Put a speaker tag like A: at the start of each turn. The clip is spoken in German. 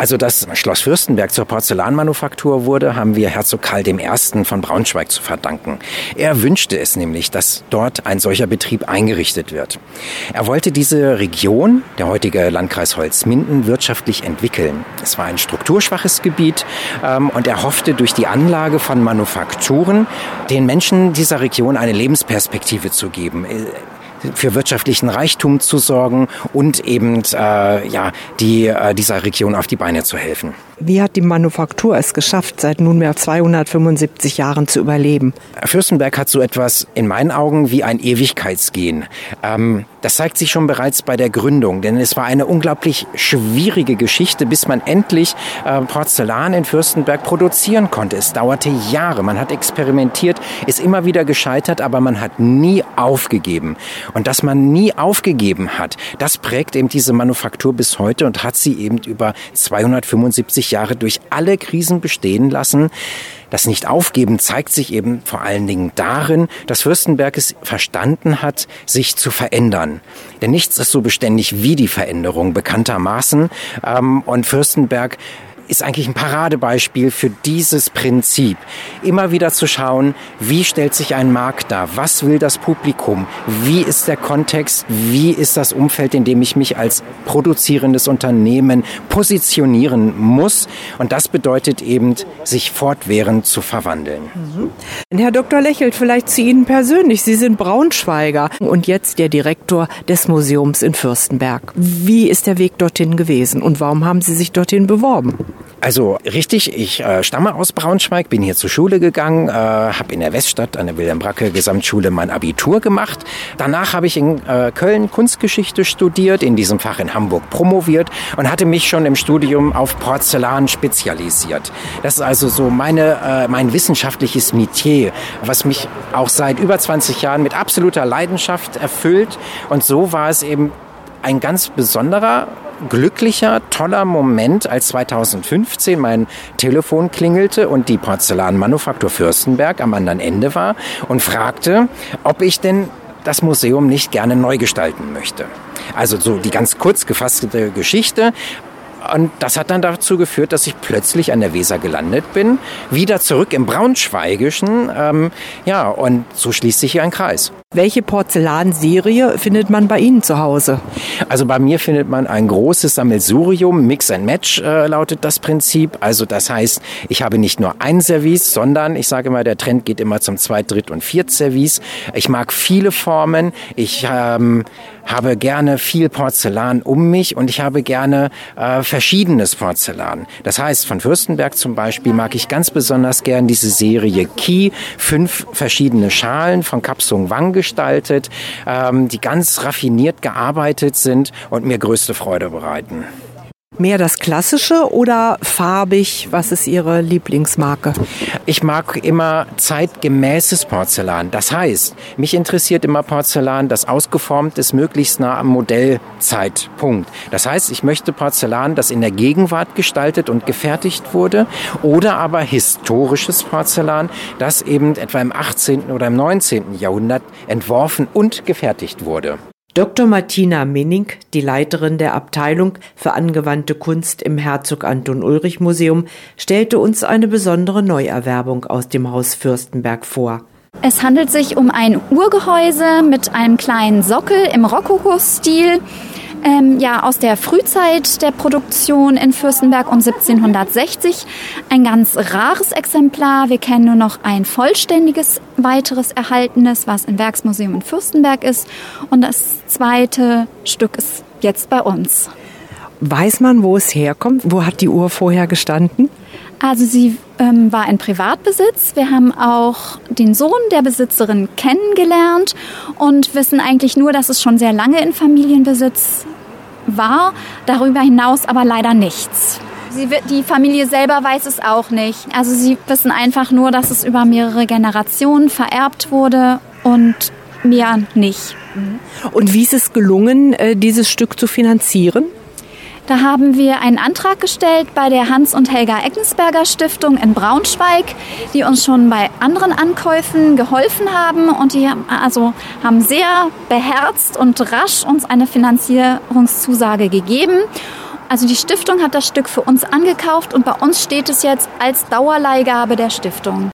A: Also, dass Schloss Fürstenberg zur Porzellanmanufaktur wurde, haben wir Herzog Karl I. von Braunschweig zu verdanken. Er wünschte es nämlich, dass dort ein solcher Betrieb eingerichtet wird. Er wollte diese Region, der heutige Landkreis Holzminden, wirtschaftlich entwickeln. Es war ein strukturschwaches Gebiet und er hoffte durch die Anlage von Manufakturen den Menschen dieser Region eine Lebensperspektive zu geben, für wirtschaftlichen Reichtum zu sorgen und eben dieser Region auf die Beine zu helfen.
B: Wie hat die Manufaktur es geschafft, seit nunmehr 275 Jahren zu überleben?
A: Fürstenberg hat so etwas in meinen Augen wie ein Ewigkeitsgen. Das zeigt sich schon bereits bei der Gründung, denn es war eine unglaublich schwierige Geschichte, bis man endlich Porzellan in Fürstenberg produzieren konnte. Es dauerte Jahre, man hat experimentiert, ist immer wieder gescheitert, aber man hat nie aufgegeben. Und dass man nie aufgegeben hat, das prägt eben diese Manufaktur bis heute und hat sie eben über 275 Jahre durch alle Krisen bestehen lassen. Das Nicht-Aufgeben zeigt sich eben vor allen Dingen darin, dass Fürstenberg es verstanden hat, sich zu verändern. Denn nichts ist so beständig wie die Veränderung, bekanntermaßen. Und Fürstenberg ist eigentlich ein Paradebeispiel für dieses Prinzip. Immer wieder zu schauen, wie stellt sich ein Markt dar? Was will das Publikum? Wie ist der Kontext? Wie ist das Umfeld, in dem ich mich als produzierendes Unternehmen positionieren muss? Und das bedeutet eben, sich fortwährend zu verwandeln.
B: Herr Dr. Lechelt, vielleicht zu Ihnen persönlich. Sie sind Braunschweiger und jetzt der Direktor des Museums in Fürstenberg. Wie ist der Weg dorthin gewesen und warum haben Sie sich dorthin beworben?
A: Also richtig, ich stamme aus Braunschweig, bin hier zur Schule gegangen, habe in der Weststadt an der Wilhelm-Bracke-Gesamtschule mein Abitur gemacht. Danach habe ich in Köln Kunstgeschichte studiert, in diesem Fach in Hamburg promoviert und hatte mich schon im Studium auf Porzellan spezialisiert. Das ist also so mein wissenschaftliches Metier, was mich auch seit über 20 Jahren mit absoluter Leidenschaft erfüllt. Und so war es eben ein ganz besonderer, glücklicher, toller Moment, als 2015 mein Telefon klingelte und die Porzellanmanufaktur Fürstenberg am anderen Ende war und fragte, ob ich denn das Museum nicht gerne neu gestalten möchte. Also so die ganz kurz gefasste Geschichte. Und das hat dann dazu geführt, dass ich plötzlich an der Weser gelandet bin, wieder zurück im Braunschweigischen. Und so schließt sich hier ein Kreis.
B: Welche Porzellanserie findet man bei Ihnen zu Hause?
A: Also bei mir findet man ein großes Sammelsurium, Mix and Match lautet das Prinzip. Also das heißt, ich habe nicht nur ein Service, sondern ich sage mal, der Trend geht immer zum Zweit-, Dritt- und Viert-Service. Ich mag viele Formen, ich habe gerne viel Porzellan um mich und ich habe gerne verschiedenes Porzellan. Das heißt, von Fürstenberg zum Beispiel mag ich ganz besonders gern diese Serie Key, 5 verschiedene Schalen von Kapsung Wang gestaltet, die ganz raffiniert gearbeitet sind und mir größte Freude bereiten.
B: Mehr das Klassische oder farbig? Was ist Ihre Lieblingsmarke?
A: Ich mag immer zeitgemäßes Porzellan. Das heißt, mich interessiert immer Porzellan, das ausgeformt ist, möglichst nah am Modellzeitpunkt. Das heißt, ich möchte Porzellan, das in der Gegenwart gestaltet und gefertigt wurde, oder aber historisches Porzellan, das eben etwa im 18. oder im 19. Jahrhundert entworfen und gefertigt wurde.
B: Dr. Martina Minning, die Leiterin der Abteilung für angewandte Kunst im Herzog-Anton-Ulrich-Museum, stellte uns eine besondere Neuerwerbung aus dem Haus Fürstenberg vor.
C: Es handelt sich um ein Urgehäuse mit einem kleinen Sockel im Rokoko-Stil, aus der Frühzeit der Produktion in Fürstenberg um 1760. Ein ganz rares Exemplar. Wir kennen nur noch ein vollständiges weiteres erhaltenes, was im Werksmuseum in Fürstenberg ist. Und das zweite Stück ist jetzt bei uns.
B: Weiß man, wo es herkommt? Wo hat die Uhr vorher gestanden?
C: Also sie war in Privatbesitz. Wir haben auch den Sohn der Besitzerin kennengelernt und wissen eigentlich nur, dass es schon sehr lange in Familienbesitz war. Darüber hinaus aber leider nichts. Die Familie selber weiß es auch nicht. Also sie wissen einfach nur, dass es über mehrere Generationen vererbt wurde und mehr nicht.
B: Und wie ist es gelungen, dieses Stück zu finanzieren?
C: Da haben wir einen Antrag gestellt bei der Hans- und Helga Eckensberger Stiftung in Braunschweig, die uns schon bei anderen Ankäufen geholfen haben. Und die haben sehr beherzt und rasch uns eine Finanzierungszusage gegeben. Also die Stiftung hat das Stück für uns angekauft und bei uns steht es jetzt als Dauerleihgabe der Stiftung.